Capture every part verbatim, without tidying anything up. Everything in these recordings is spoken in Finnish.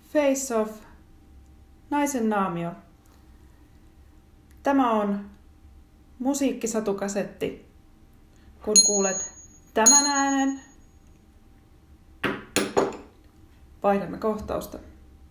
Face Off, Naisen naamio. Tämä on musiikkisatukasetti. Kun kuulet tämän äänen, vaihdamme kohtausta.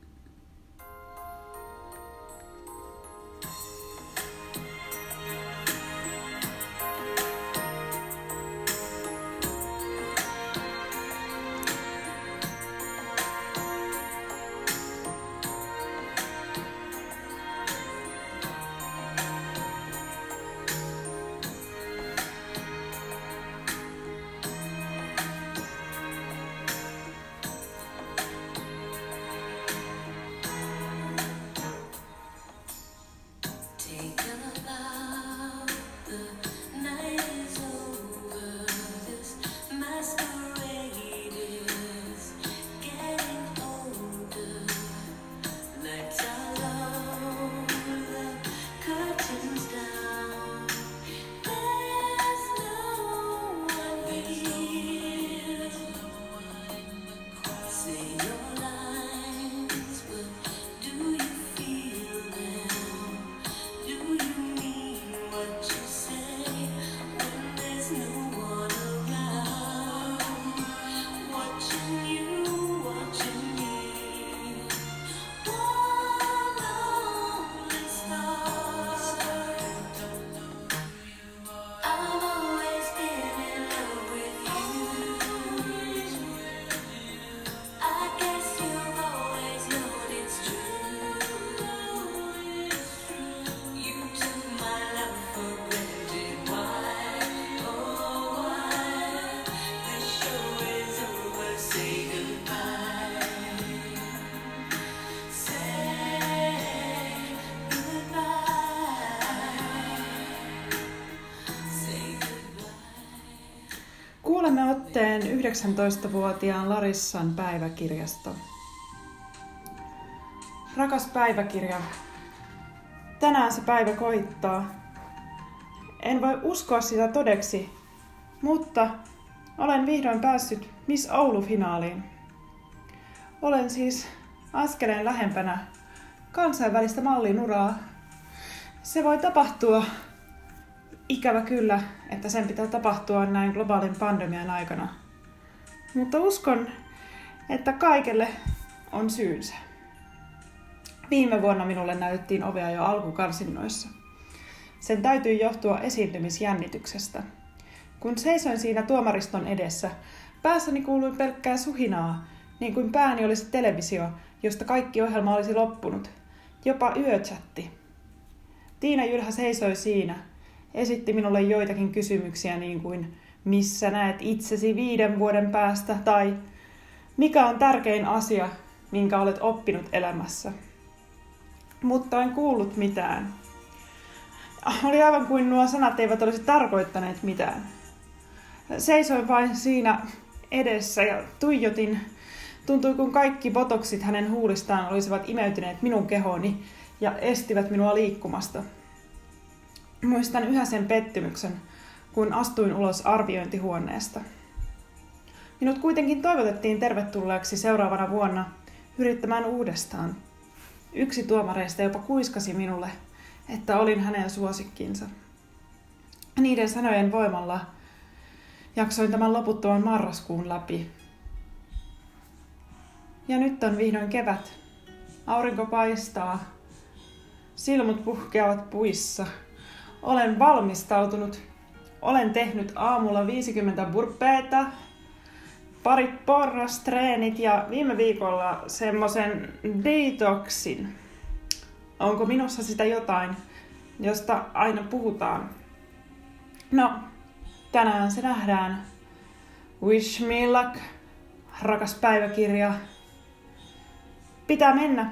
Kuulemme otteen yhdeksäntoistavuotiaan Larissan päiväkirjasta. Rakas päiväkirja, tänään se päivä koittaa. En voi uskoa sitä todeksi, mutta olen vihdoin päässyt Miss Oulu-finaaliin. Olen siis askeleen lähempänä kansainvälistä mallinuraa. Se voi tapahtua. Ikävä kyllä, että sen pitää tapahtua näin globaalin pandemian aikana. Mutta uskon, että kaikelle on syynsä. Viime vuonna minulle näytettiin ovea jo alkukarsinnoissa. Sen täytyi johtua esiintymisjännityksestä. Kun seisoin siinä tuomariston edessä, päässäni kuului pelkkää suhinaa, niin kuin pääni olisi televisio, josta kaikki ohjelma olisi loppunut. Jopa yöchatti. Tiina Jylhä seisoi siinä. Esitti minulle joitakin kysymyksiä niin kuin, missä näet itsesi viiden vuoden päästä, tai mikä on tärkein asia, minkä olet oppinut elämässä. Mutta en kuullut mitään. Oli aivan kuin nuo sanat eivät olisi tarkoittaneet mitään. Seisoin vain siinä edessä ja tuijotin. Tuntui kuin kaikki botoksit hänen huulistaan olisivat imeytyneet minun kehooni ja estivät minua liikkumasta. Muistan yhä sen pettymyksen, kun astuin ulos arviointihuoneesta. Minut kuitenkin toivotettiin tervetulleeksi seuraavana vuonna yrittämään uudestaan. Yksi tuomareista jopa kuiskasi minulle, että olin hänen suosikkinsa. Niiden sanojen voimalla jaksoin tämän loputtoman marraskuun läpi. Ja nyt on vihdoin kevät. Aurinko paistaa. Silmut puhkeavat puissa. Olen valmistautunut. Olen tehnyt aamulla viisikymmentä burpeeta, pari porrastreenit ja viime viikolla semmoisen detoxin. Onko minussa sitä jotain, josta aina puhutaan? No, tänään se nähdään. Wish me luck, rakas päiväkirja. Pitää mennä.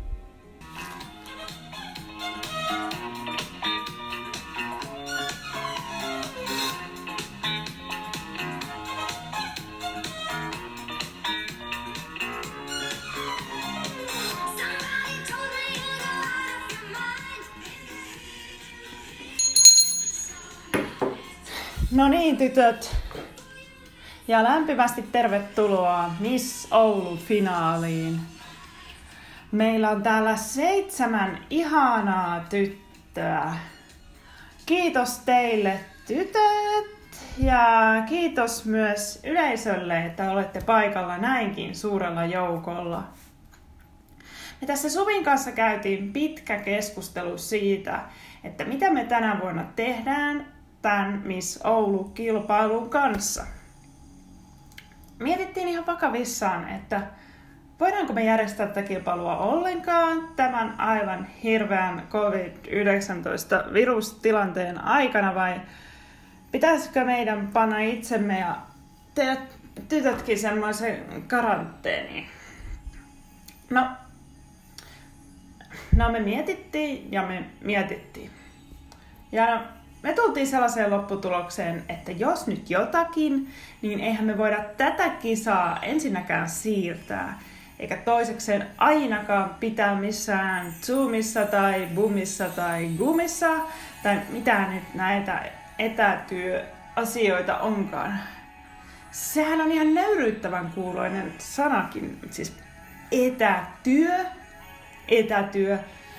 No niin, tytöt. Ja lämpimästi tervetuloa Miss Oulu-finaaliin. Meillä on täällä seitsemän ihanaa tyttöä. Kiitos teille tytöt ja kiitos myös yleisölle, että olette paikalla näinkin suurella joukolla. Me tässä Suvin kanssa käytiin pitkä keskustelu siitä, että mitä me tänä vuonna tehdään tämän Miss Oulu-kilpailun kanssa. Mietittiin ihan vakavissaan, että voidaanko me järjestää tätä kilpailua ollenkaan tämän aivan hirveän covid yhdeksäntoista virustilanteen aikana vai pitäisikö meidän panna itsemme ja teidät tytötkin semmoisen karanteeniin? No, no me mietittiin ja me mietittiin. Ja no, me tultiin sellaiseen lopputulokseen, että jos nyt jotakin, niin eihän me voida tätä kisaa ensinnäkään siirtää. Eikä toisekseen ainakaan pitää missään Zoomissa tai Boomissa tai Goomissa tai mitä nyt näitä etätyöasioita onkaan. Sehän on ihan nöyryyttävän kuuloinen sanakin, siis etätyö, etätyö.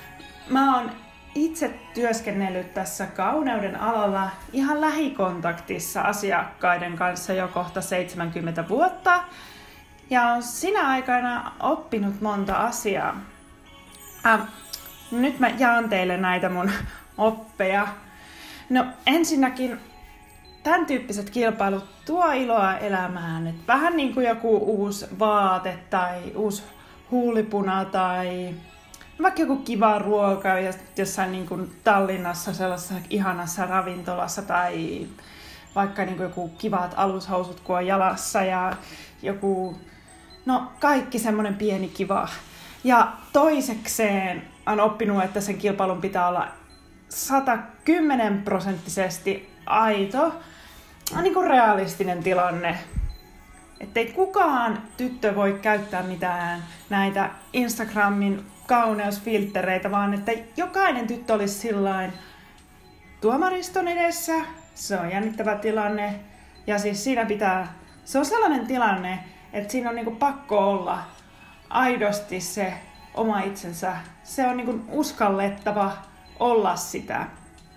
Mä oon itse työskennellyt tässä kauneuden alalla ihan lähikontaktissa asiakkaiden kanssa jo kohta seitsemänkymmentä vuotta. Ja olen sinä aikana oppinut monta asiaa. Äh, nyt mä jaan teille näitä mun oppeja. No ensinnäkin tämän tyyppiset kilpailut tuo iloa elämään. Et vähän niin kuin joku uusi vaate tai uusi huulipuna tai vaikka joku kiva ruoka jossain niin kuin Tallinnassa sellaisessa ihanassa ravintolassa tai vaikka niin kuin joku kivat alushousut kun on jalassa ja joku, no kaikki semmoinen pieni kiva. Ja toisekseen on oppinut, että sen kilpailun pitää olla sata kymmenen prosenttisesti aito, niin kuin realistinen tilanne. Ettei kukaan tyttö voi käyttää mitään näitä Instagramin kauneusfilttereitä, vaan että jokainen tyttö olisi sillain tuomariston edessä. Se on jännittävä tilanne. Ja siis siinä pitää, se on sellainen tilanne, että siinä on niinku pakko olla aidosti se oma itsensä. Se on niinku uskallettava olla sitä.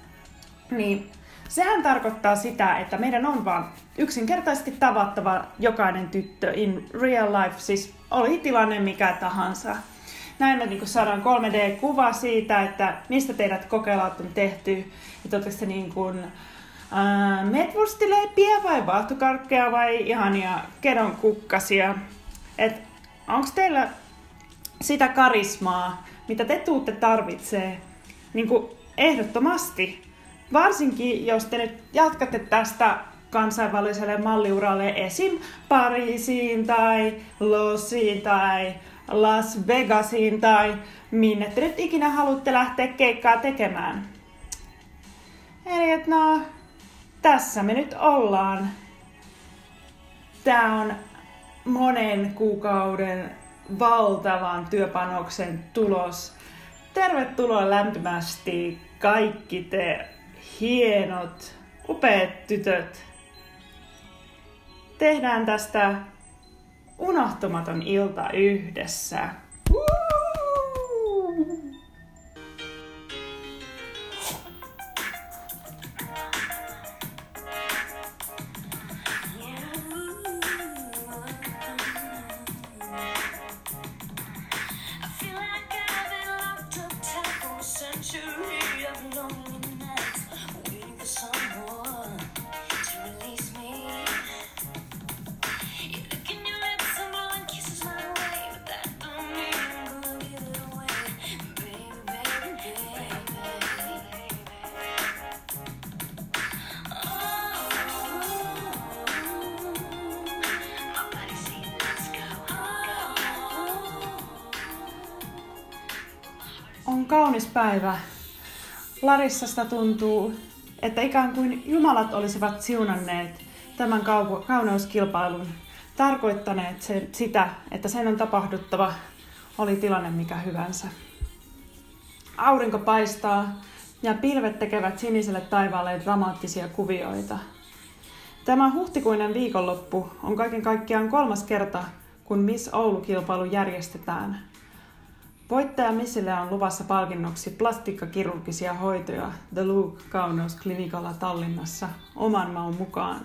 Niin sehän tarkoittaa sitä, että meidän on vaan yksinkertaisesti tavattava jokainen tyttö in real life, siis oli tilanne mikä tahansa. Näin me niin saadaan kolme D-kuva siitä, että mistä teidät kokeilut on tehty. Että ootteko te niin kuin äh, metwurstileipiä vai vaahtokarkkeja vai ihania kedon kukkasia. Että onko teillä sitä karismaa, mitä te tuutte tarvitsee niin kuin ehdottomasti. Varsinkin jos te nyt jatkatte tästä kansainväliselle malliuralle esim. Pariisiin tai Lossiin tai Las Vegasiin tai minne te nyt ikinä haluatte lähteä keikkaa tekemään. Eli et no, tässä me nyt ollaan. Tää on monen kuukauden valtavan työpanoksen tulos. Tervetuloa lämpimästi kaikki te hienot, upeat tytöt. Tehdään tästä unohtumaton ilta yhdessä. On kaunis päivä. Larissasta tuntuu, että ikään kuin jumalat olisivat siunanneet tämän kau- kauneuskilpailun, tarkoittaneet sen, sitä, että sen on tapahduttava, oli tilanne mikä hyvänsä. Aurinko paistaa ja pilvet tekevät siniselle taivaalle dramaattisia kuvioita. Tämä huhtikuinen viikonloppu on kaiken kaikkiaan kolmas kerta, kun Miss Oulu-kilpailu järjestetään. Voittaja Missille on luvassa palkinnoksi plastiikkakirurgisia hoitoja The Look kauneusklinikalla Tallinnassa oman maun mukaan.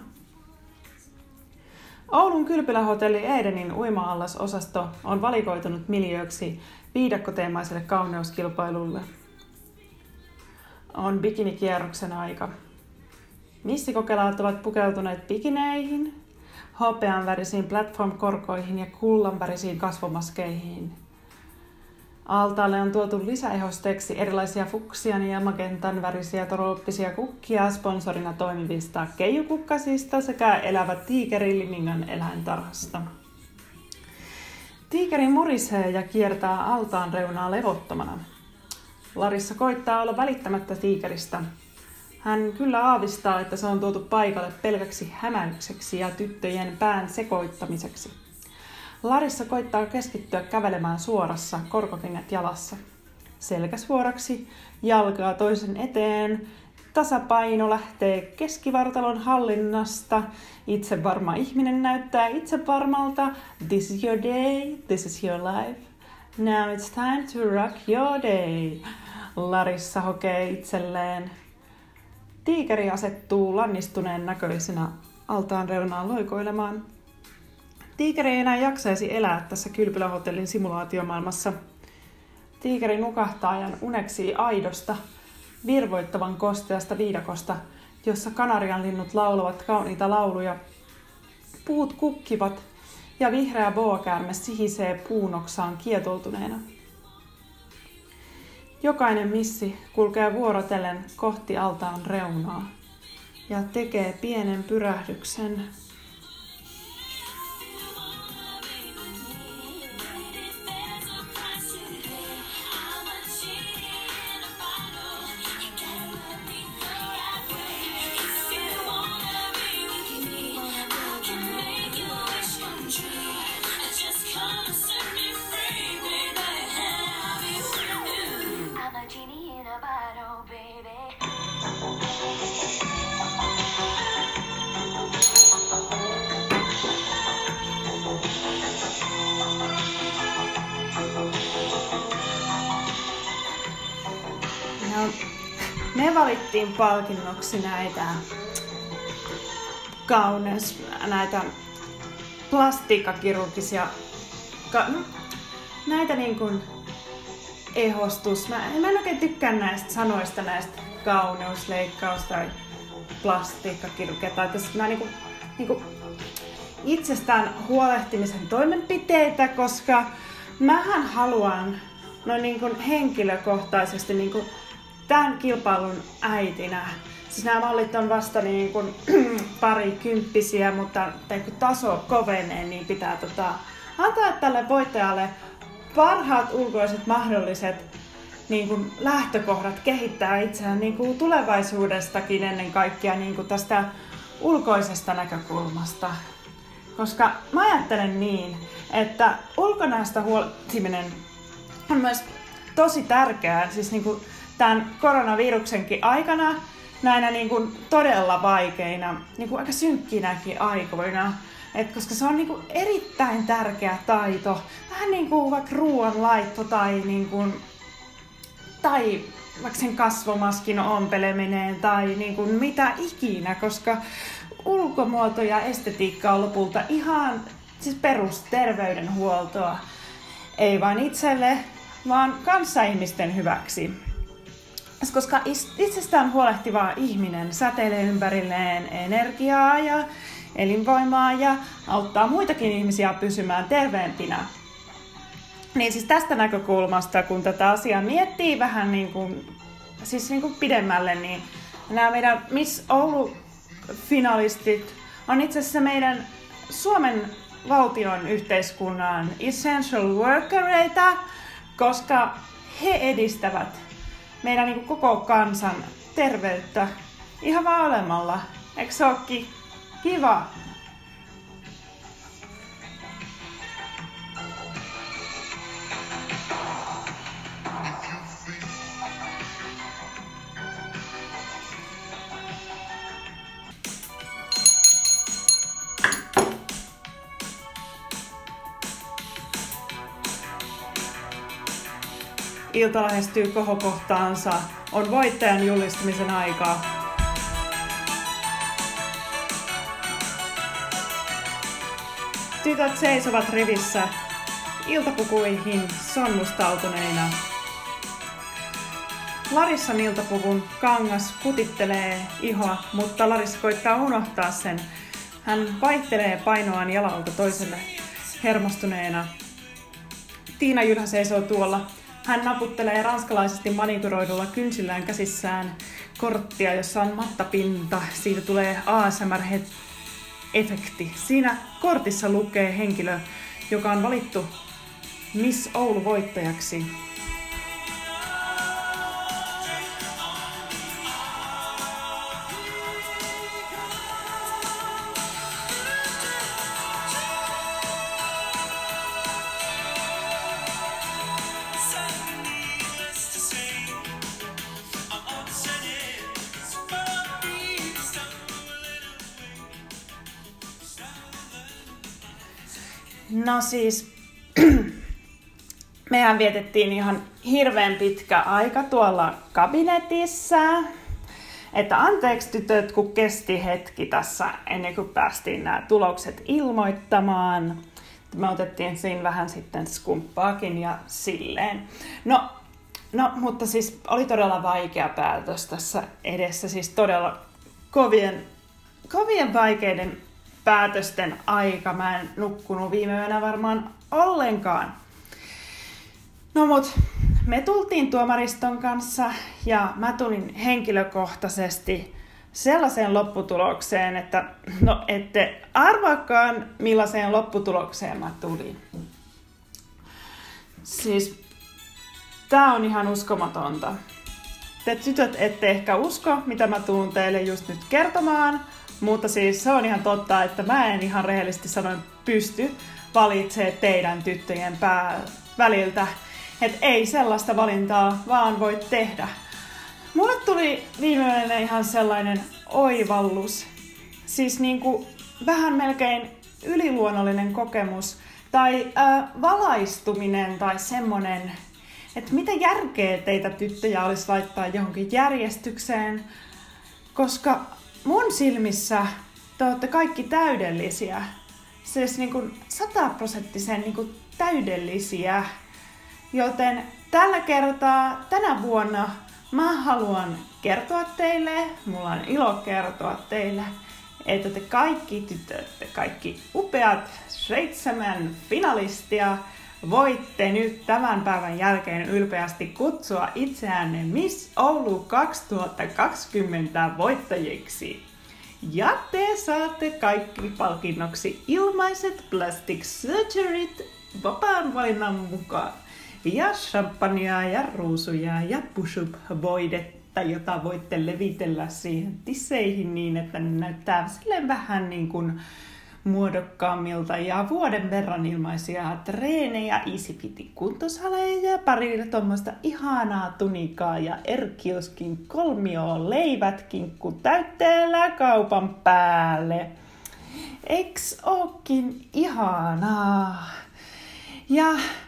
Oulun kylpylähotelli Edenin uima-allasosasto on valikoitunut miljööksi viidakkoteemaiselle kauneuskilpailulle. On bikinikierroksen aika. Missikokelaat ovat pukeutuneet bikineihin, hopeanvärisiin platform-korkoihin ja kullanvärisiin kasvomaskeihin. Altaalle on tuotu lisäehosteeksi erilaisia fuksian ja magentan värisiä trooppisia kukkia sponsorina toimivista keijukukkasista sekä elävä tiikeri Limingan eläintarhasta. Tiikeri murisee ja kiertää altaan reunaa levottomana. Larissa koittaa olla välittämättä tiikeristä. Hän kyllä aavistaa, että se on tuotu paikalle pelkäksi hämäykseksi ja tyttöjen pään sekoittamiseksi. Larissa koittaa keskittyä kävelemään suorassa, korkokengät jalassa. Selkä suoraksi, jalkaa toisen eteen, tasapaino lähtee keskivartalon hallinnasta. Itsevarma ihminen näyttää itsevarmalta. This is your day, this is your life. Now it's time to rock your day. Larissa hokee itselleen. Tiikeri asettuu lannistuneen näköisenä altaan reunaan loikoilemaan. Tiikeri ei enää jaksaisi elää tässä kylpylähotellin simulaatiomaailmassa. Tiikeri nukahtaa ja uneksii aidosta, virvoittavan kosteasta viidakosta, jossa kanarianlinnut laulavat kauniita lauluja. Puut kukkivat ja vihreä boakäärme sihisee puunoksaan kietoutuneena. Jokainen missi kulkee vuorotellen kohti altaan reunaa ja tekee pienen pyrähdyksen. Me valittiin palkinnoksi näitä kauneus, näitä plastiikkakirurgisia, ka, näitä niin kuin ehostus. Mä, mä en oikein tykkää näistä sanoista, näistä kauneusleikkaus tai plastiikkakirurgia. Tai tässä mä niin kuin, niin kuin itsestään huolehtimisen toimenpiteitä, koska mähän haluan noin niin kuin henkilökohtaisesti niin kuin tämän kilpailun äitinä. Siis nämä mallit on vasta niin kuin parikymppisiä, mutta kun taso kovenee, niin pitää tota, antaa tälle voittajalle parhaat ulkoiset mahdolliset niin kuin lähtökohdat kehittää itseään niin kuin tulevaisuudestakin ennen kaikkea niin kuin tästä ulkoisesta näkökulmasta. Koska mä ajattelen niin, että ulkonäöstä huolehtiminen on myös tosi tärkeää. Siis niin kuin tämän koronaviruksenkin aikana, näinä niin kuin todella vaikeina, niin kuin aika synkkinäkin aikoina. Et koska se on niin kuin erittäin tärkeä taito. Vähän niin kuin vaikka ruoanlaitto tai, niin kuin, tai vaikka sen kasvomaskin ompeleminen tai niin kuin mitä ikinä. Koska ulkomuoto ja estetiikka on lopulta ihan siis perusterveydenhuoltoa. Ei vain itselle, vaan kanssaihmisten hyväksi. Koska itsestään huolehtiva ihminen säteilee ympärilleen energiaa ja elinvoimaa ja auttaa muitakin ihmisiä pysymään terveempinä. Niin siis tästä näkökulmasta, kun tätä asiaa miettii vähän niin kuin, siis niin kuin pidemmälle, niin nämä meidän Miss Oulu-finalistit on itse asiassa meidän Suomen valtion yhteiskunnan essential workereita, koska he edistävät meidän niin kuin koko kansan terveyttä ihan vaan olemalla. Eikö se ookin kiva? Ilta lähestyy kohokohtaansa. On voittajan julistamisen aika. Tytöt seisovat rivissä iltapukuihin sonnustautuneina. Larissan iltapuvun kangas kutittelee ihoa, mutta Larissa koittaa unohtaa sen. Hän vaihtelee painoaan jalalta toiselle hermostuneena. Tiina Jylhä seisoo tuolla. Hän naputtelee ranskalaisesti manikuroidulla kynsillään käsissään korttia, jossa on mattapinta. Siitä tulee A S M R-efekti. Siinä kortissa lukee henkilö, joka on valittu Miss Oulu voittajaksi. No siis, mehän vietettiin ihan hirveän pitkä aika tuolla kabinetissa. Että anteeksi tytöt, kun kesti hetki tässä ennen kuin päästiin nämä tulokset ilmoittamaan. Me otettiin siinä vähän sitten skumppaakin ja silleen. No, no, mutta siis oli todella vaikea päätös tässä edessä. Siis todella kovien, kovien vaikeiden päätösten aika. Mä en nukkunut viime yönä varmaan ollenkaan. No mut, me tultiin tuomariston kanssa ja mä tulin henkilökohtaisesti sellaiseen lopputulokseen, että no ette arvaakaan millaiseen lopputulokseen mä tulin. Siis tää on ihan uskomatonta. Te tytöt ette ehkä usko, mitä mä tuun teille just nyt kertomaan, mutta siis se on ihan totta, että mä en ihan rehellisesti sanoen pysty valitsemaan teidän tyttöjen pää väliltä. Että ei sellaista valintaa vaan voi tehdä. Mulle tuli viime yönä ihan sellainen oivallus. Siis niinku vähän melkein yliluonnollinen kokemus. Tai äh, valaistuminen tai semmonen, että mitä järkeä teitä tyttöjä olisi laittaa johonkin järjestykseen. Koska mun silmissä te olette kaikki täydellisiä. Siis niinku sataprosenttisen niinku täydellisiä. Joten tällä kertaa, tänä vuonna, mä haluan kertoa teille, mulla on ilo kertoa teille, että te kaikki tytöt, te kaikki upeat seitsemän finalistia voitte nyt tämän päivän jälkeen ylpeästi kutsua itseänne Miss Oulu kaksituhattakaksikymmentä voittajiksi. Ja te saatte kaikki palkinnoksi ilmaiset plastic surgeryt vapaan valinnan mukaan. Ja champagnea ja ruusuja ja push-up-voidetta, jota voitte levitellä siihen tisseihin niin, että ne näyttää silleen vähän niin kuin muodokkaammilta. Ja vuoden verran ilmaisia treenejä, easyfiti kuntosaleja ja pari tuommoista ihanaa tunikaa ja Erkioskin kolmio leivätkinkku täytteellä kaupan päälle. Eiks ookin ihanaa? Ja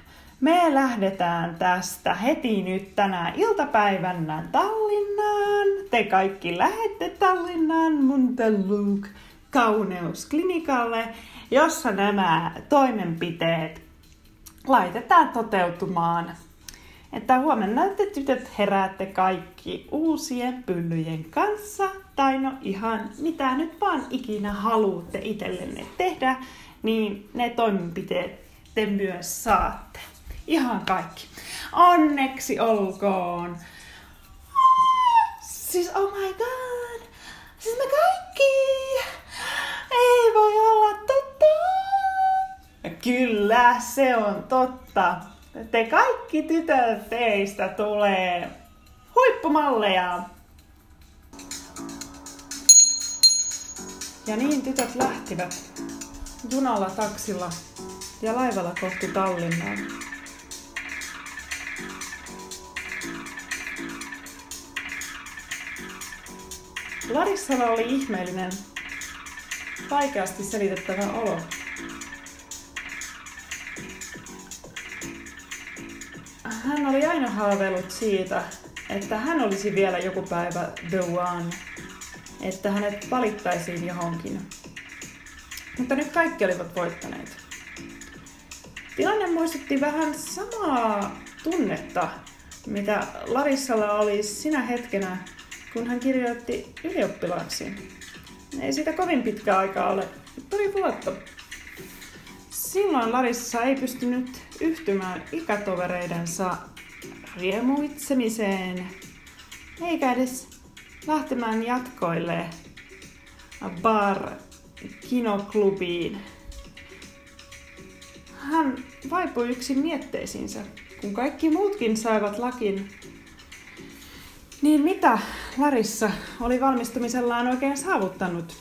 me lähdetään tästä heti nyt tänään iltapäivänä Tallinnaan. Te kaikki lähette Tallinnaan mun The Look kauneusklinikalle, jossa nämä toimenpiteet laitetaan toteutumaan. Että huomenna te tytöt heräätte kaikki uusien pyllyjen kanssa. Tai no ihan mitä nyt vaan ikinä haluatte itsellenne tehdä, niin ne toimenpiteet te myös saatte. Ihan kaikki. Onneksi olkoon. Siis oh my god. Siis me kaikki. Ei voi olla totta. Kyllä se on totta. Te kaikki tytöt teistä tulee huippumalleja. Ja niin tytöt lähtivät junalla, taksilla ja laivalla kohti Tallinnaa. Larissalla oli ihmeellinen, vaikeasti selitettävä olo. hän oli aina haaveillut siitä, että hän olisi vielä joku päivä the one, että hänet valittaisiin johonkin. Mutta nyt kaikki olivat voittaneet. Tilanne muistutti vähän samaa tunnetta, mitä Larissalla oli sinä hetkenä, kun hän kirjoitti ylioppilaaksi. Ei siitä kovin pitkä aikaa ole, pari vuotta. Silloin Larissa ei pystynyt yhtymään ikätovereidensa riemuitsemiseen, eikä edes lähtemään jatkoille bar-kinoklubiin. Hän vaipui yksin mietteisiinsä, kun kaikki muutkin saivat lakin. Niin mitä Larissa oli valmistumisellaan oikein saavuttanut?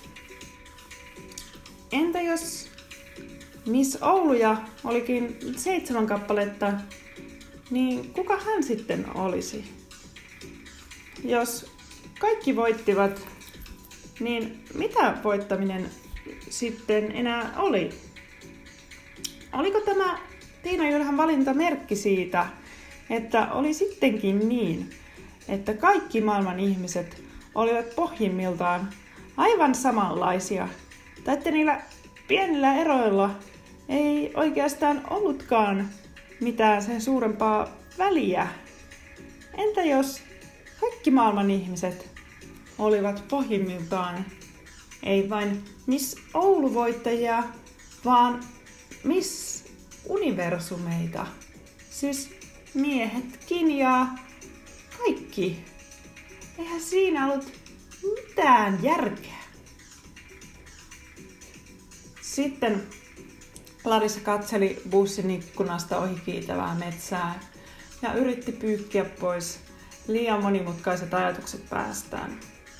Entä jos Miss Ouluja olikin seitsemän kappaletta, niin kuka hän sitten olisi? Jos kaikki voittivat, niin mitä voittaminen sitten enää oli? Oliko tämä Tiina Jylhän valinta merkki siitä, että oli sittenkin niin, että kaikki maailman ihmiset olivat pohjimmiltaan aivan samanlaisia, tai että niillä pienillä eroilla ei oikeastaan ollutkaan mitään sen suurempaa väliä? Entä jos kaikki maailman ihmiset olivat pohjimmiltaan ei vain Miss Oulu-voittajia, vaan Miss Universumeita, siis miehetkin ja kaikki? Eihän siinä ollut mitään järkeä. Sitten Larissa katseli bussin ikkunasta ohi kiitävää metsää ja yritti pyykkiä pois liian monimutkaiset ajatukset päästään.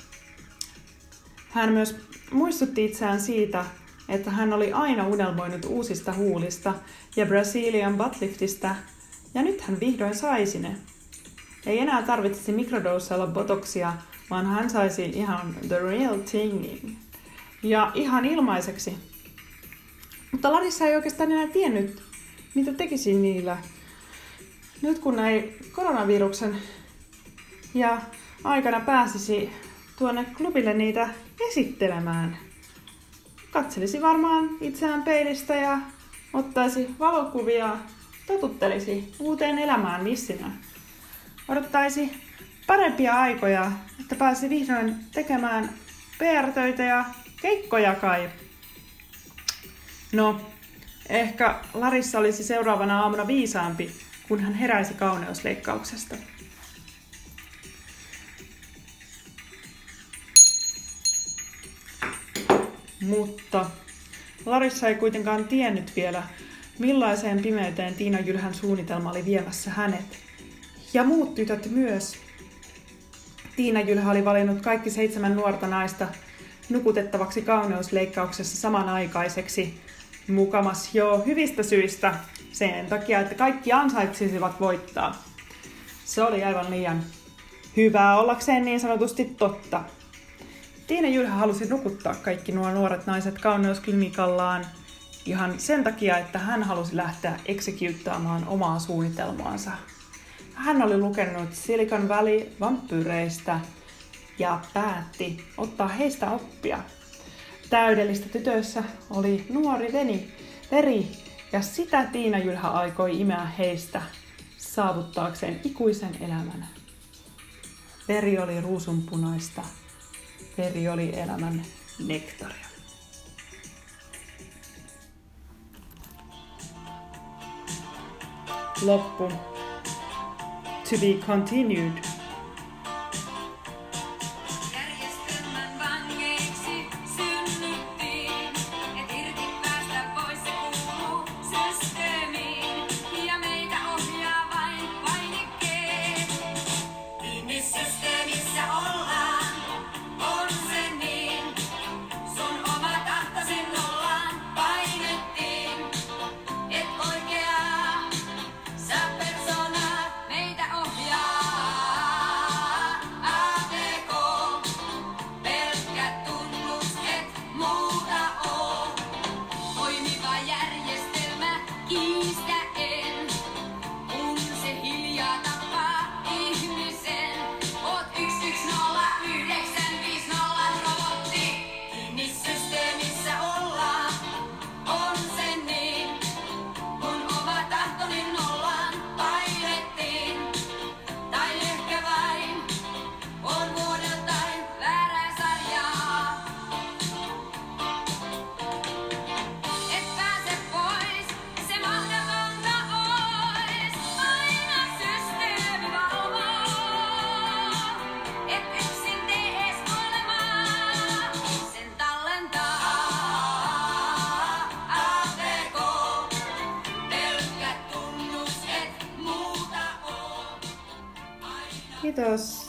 Hän myös muistutti itseään siitä, että hän oli aina unelmoinut uusista huulista ja Brazilian buttliftistä, ja nyt hän vihdoin saisi ne. Ei enää tarvitsisi mikrodoussailla botoksia, vaan hän saisi ihan the real thingin. Ja ihan ilmaiseksi. Mutta Larissa ei oikeastaan enää tiennyt, mitä tekisi niillä. Nyt kun ei koronaviruksen ja aikana pääsisi tuonne klubille niitä esittelemään. Katselisi varmaan itseään peilistä ja ottaisi valokuvia, totuttelisi uuteen elämään missinä. Odottaisi parempia aikoja, että pääsi vihdoin tekemään P R-töitä ja keikkoja kai. No, ehkä Larissa olisi seuraavana aamuna viisaampi, kun hän heräisi kauneusleikkauksesta. Mutta Larissa ei kuitenkaan tiennyt vielä, millaiseen pimeyteen Tiina Jylhän suunnitelma oli viemässä hänet. Ja muut tytöt myös. Tiina Jylhä oli valinnut kaikki seitsemän nuorta naista nukutettavaksi kauneusleikkauksessa samanaikaiseksi. Mukamas jo hyvistä syistä, sen takia, että kaikki ansaitsisivat voittaa. Se oli aivan liian hyvää ollakseen niin sanotusti totta. Tiina Jylhä halusi nukuttaa kaikki nuo nuoret naiset kauneusklinikallaan ihan sen takia, että hän halusi lähteä executaamaan omaa suunnitelmaansa. Hän oli lukenut Silicon Valley-vampyyreistä ja päätti ottaa heistä oppia. Täydellistä tytöissä oli nuori veni, veri, ja sitä Tiina Jylhä aikoi imeä heistä saavuttaakseen ikuisen elämän. Veri oli ruusunpunaista, veri oli elämän nektaria. Loppu. To be continued. Sä persona meitä ohjaa. Kiitos.